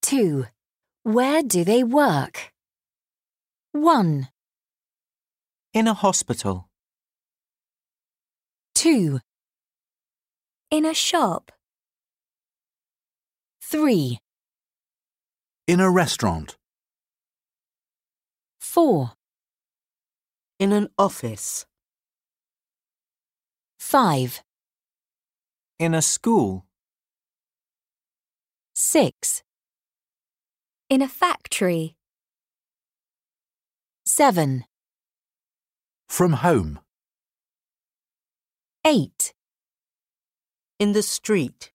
2. Where do they work? 1, In a hospital. 2, In a shop. 3, In a restaurant. 4, In an office. 5, In a school. 6, In a factory. 7, From home. 8, In the street.